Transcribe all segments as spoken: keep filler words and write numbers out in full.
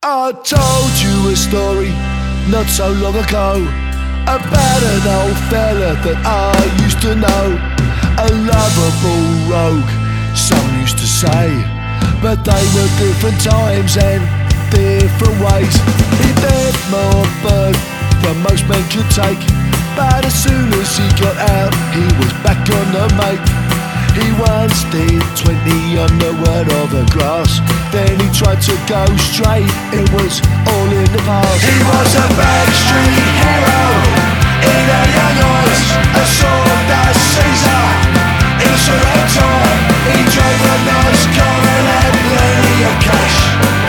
I told you a story not so long ago about an old fella that I used to know, a lovable rogue, some used to say, but they were different times and different ways. He did more bird than most men could take, but as soon as he got out, he was back on the make. He once did twenty on the word of the grass, then he tried to go straight, it was all in the past. He was a backstreet hero in a young eyes, a sword as Caesar in a Sorrento. He drove a nice car and had plenty of cash.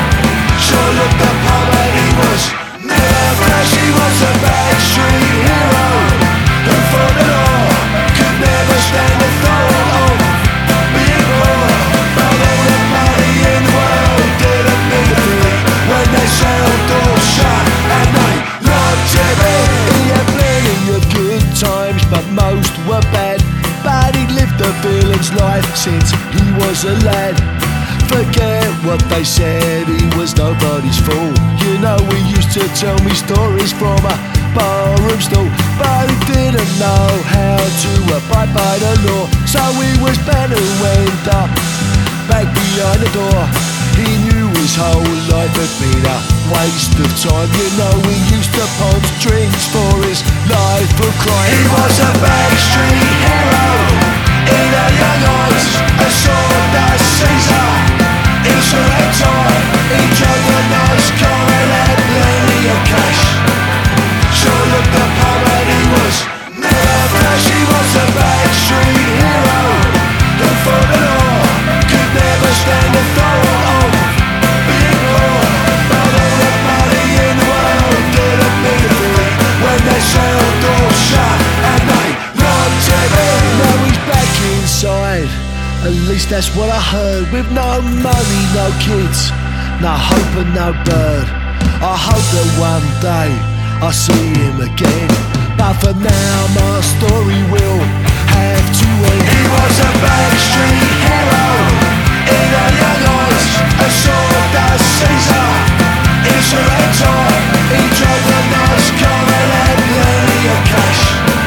Sure looked the part and he was never flash. He was a backstreet hero who fought the law, could never stand the thought of being poor. But all the money in the world didn't mean a thing when they sailed doors shut and they locked him in. He had plenty of good times, but most were bad. But he lived a villain's life since he was a lad. Forget what they said, he was nobody's fool. You know, he used to tell me stories from a barroom stool, but he didn't know how to abide by the law. So he was better went up back behind the door. He knew his whole life had been a waste of time. You know, he used to punch drinks for his life of crime. He was a backstreet hero in a young eyes, a sword as Caesar in a Sorrento. He drove a nice car and had plenty of cash. Sure looked the part and he was never flash. He was a backstreet hero who fought the law, could never stand the thought of being poor. But all the money in the world didn't mean a thing when they sailed doors shut and they locked him in. Now he's back inside, at least that's what I heard. With no money, no kids, no hope and no bird. I hope that one day I'll see him again, but for now my story will have to end. He was a backstreet hero in a young eyes, a sword as Caesar in a Sorrento. He drove a nice car and had plenty of cash.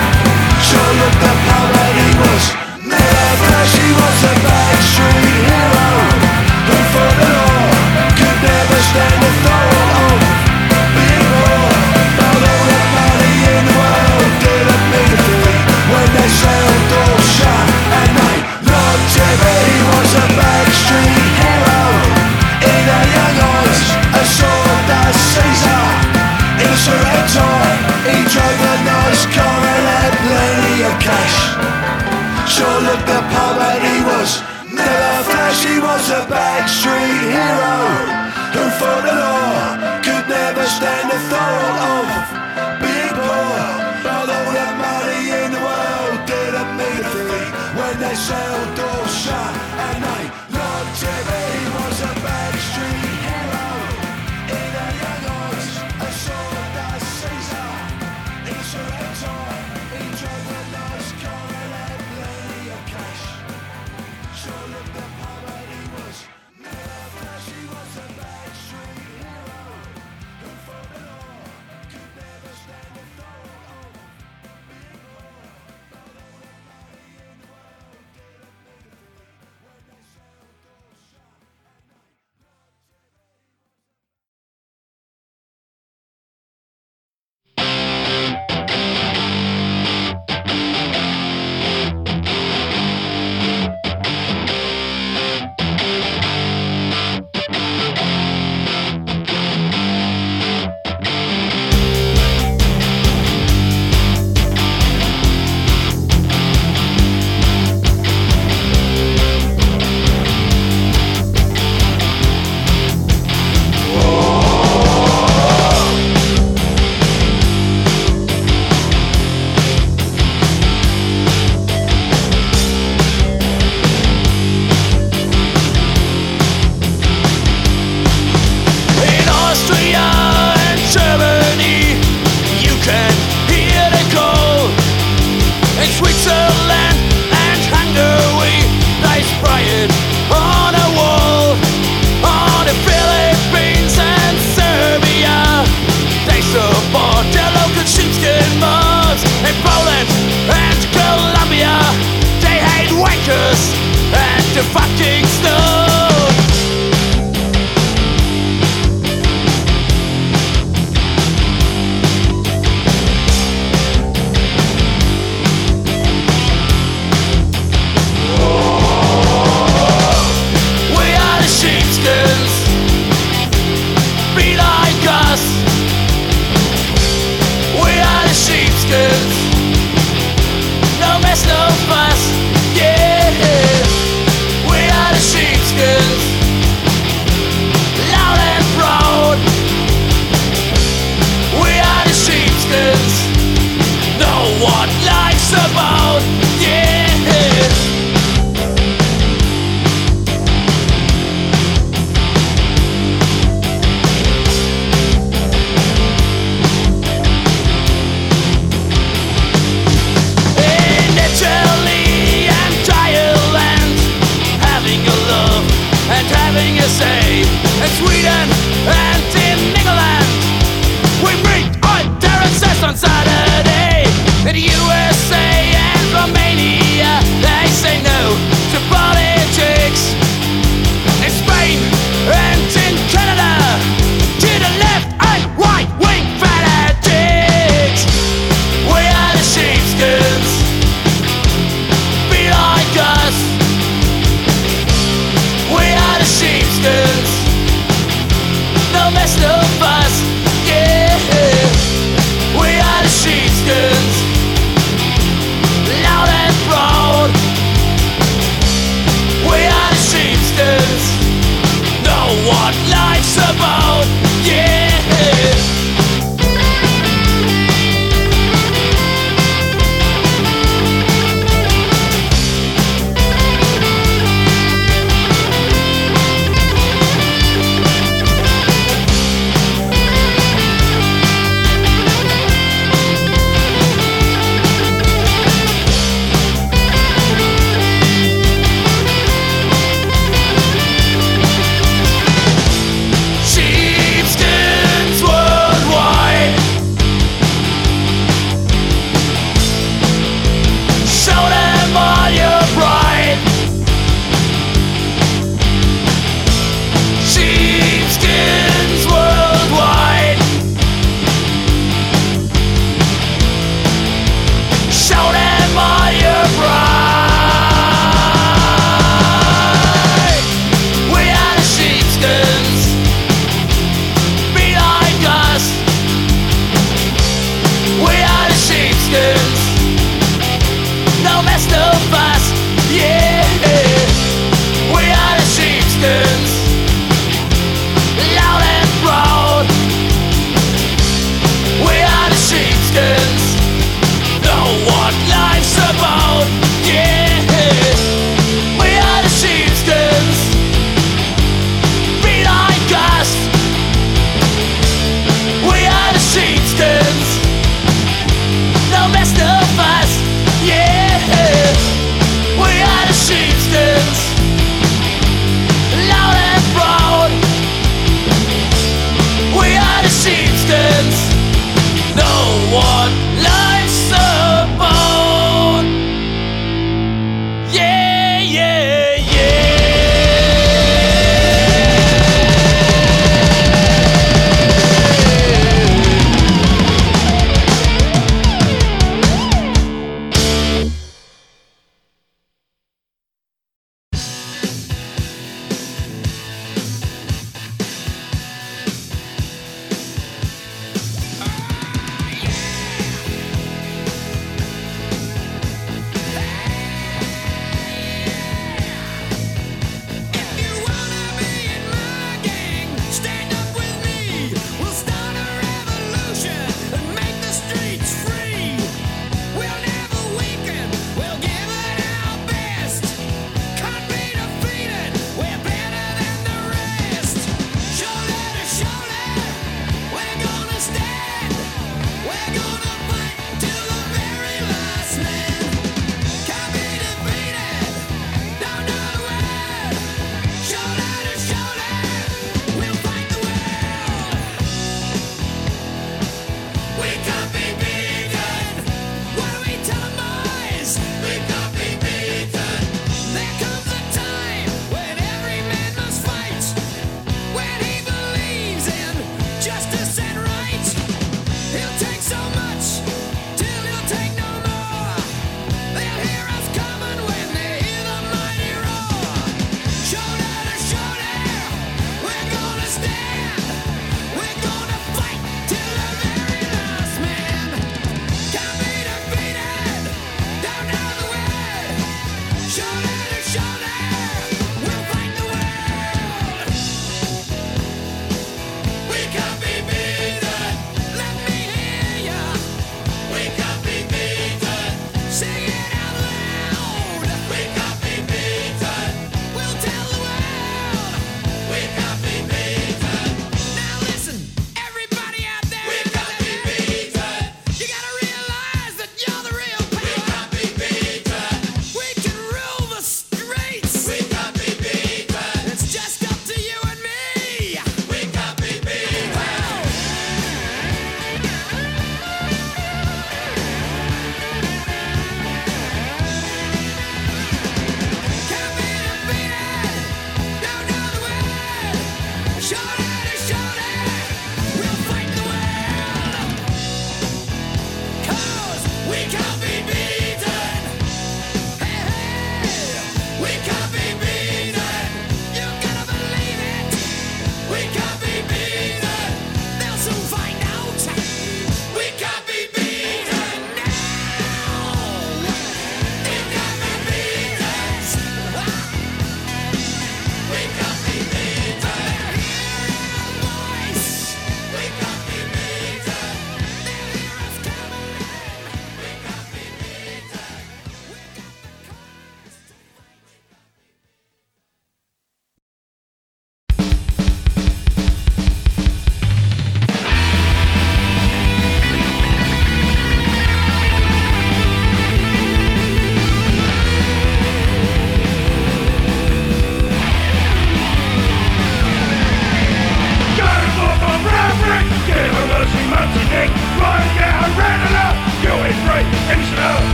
Sure looked the part and he was never flash. He was a backstreet hero who fought the law, could never stand the thought of being poor. But all the money in the world didn't mean a thing when they sailed doors shut and they locked him in. He was a backstreet hero in a young eyes, a sword as Caesar in a Sorrento. He drove a nice car and had plenty of cash. Sure looked the part and he was never flash. He was a backstreet hero who fought the law, could never stand the thought of being poor. But all the money in the world didn't mean a thing when they sailed doors shut and they locked him in. He was a backstreet hero in a young eyes, a sword as Caesar in a Sorrento. He drove a nice car and had plenty of cash.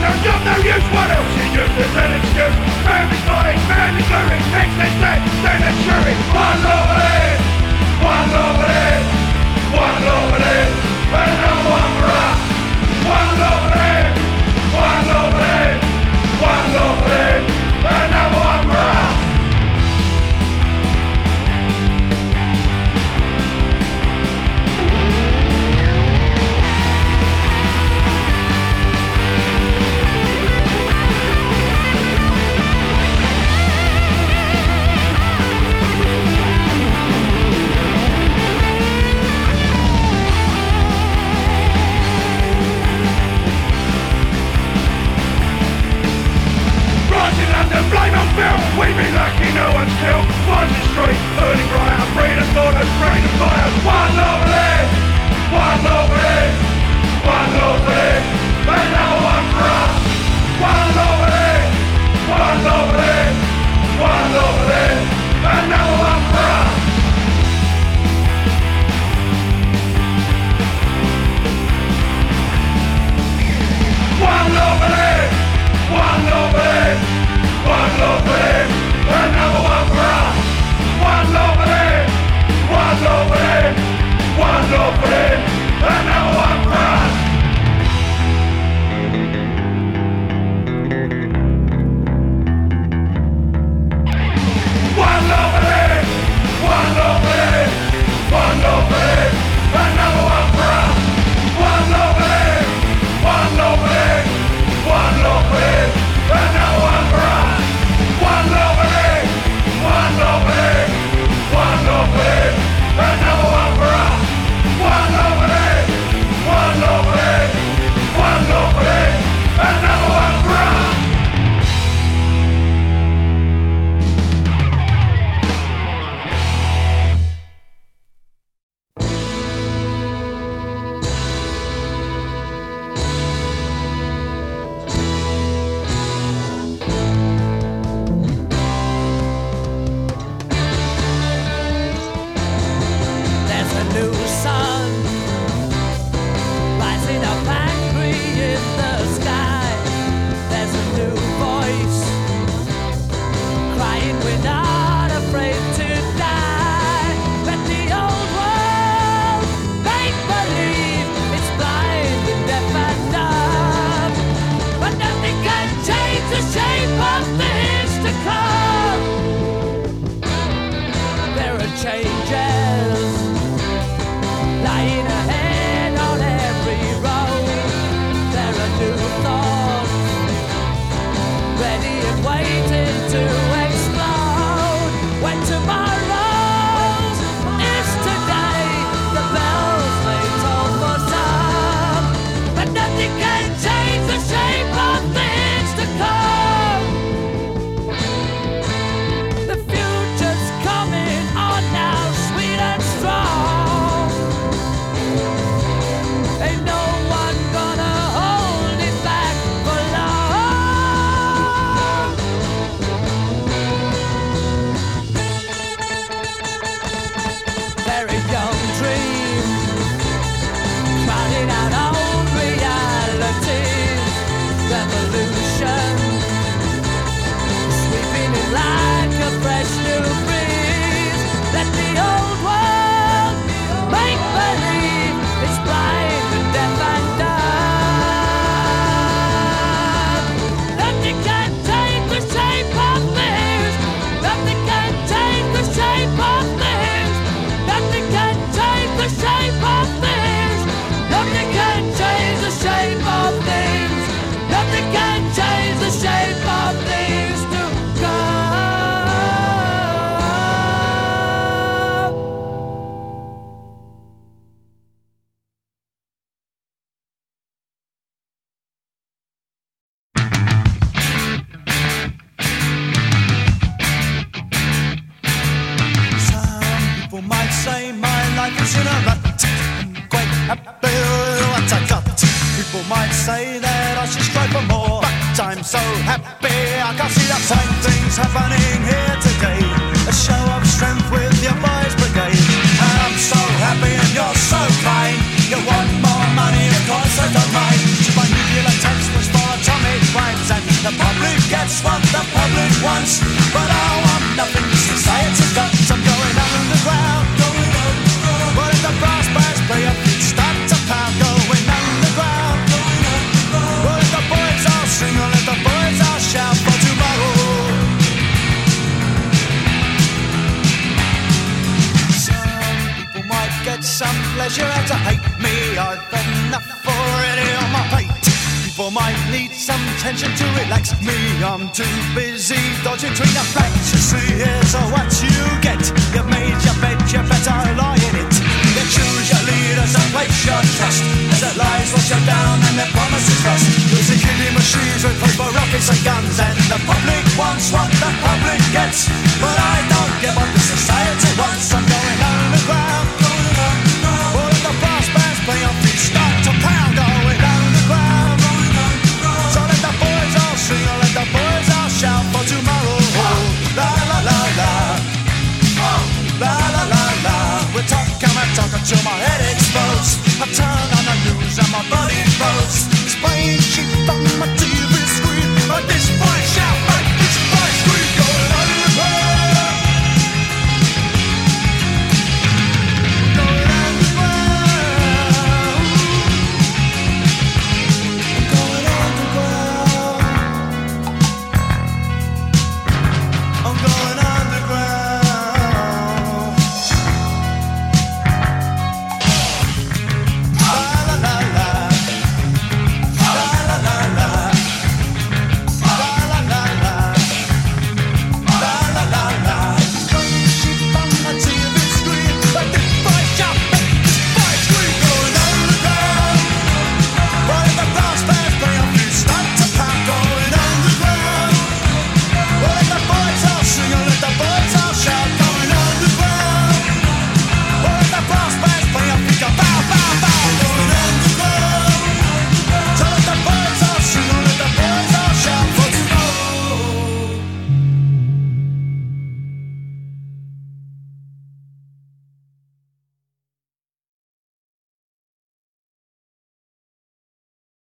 you're of no use. What else you use as an excuse? Man is lying, man is luring, next is dead, then it's shooting. One love it is, one love it is, one love it is, another one for us. One love it is, one love it is, one love it is, another one for us. Blame on Phil, we be lucky no one's killed. One the street, burning bright, a freedom thought of freedom fire. One love it is, one love it is, one love it is, another one for us. One love it is, one love it is, one love it is, another one for us. One love it is, one love it is. One love it is, another one for us. One love it is, one love it is, one love it is, another one for us. One love it is, one love it is, one love it is, another one for us. One love it is, one love it is, one love it is, another one for us. One love it is, one love it is, one love it is, another one for us. One love it is, one love it is, one love it is, another one for us. say that I should strive for more, but I'm so happy I can't see the point. Things happening here today, a show of strength with your boys brigade. And I'm so happy and you're so kind. You want more money, of course I don't mind. My nuclear text was for Tommy intention to relax me. I'm too busy dodging between the facts. You see, here's what you get. You've made your bed, you better lie in it. You choose your leaders and place your trust as it lies, wash you down and their promises rust. Using killing machines with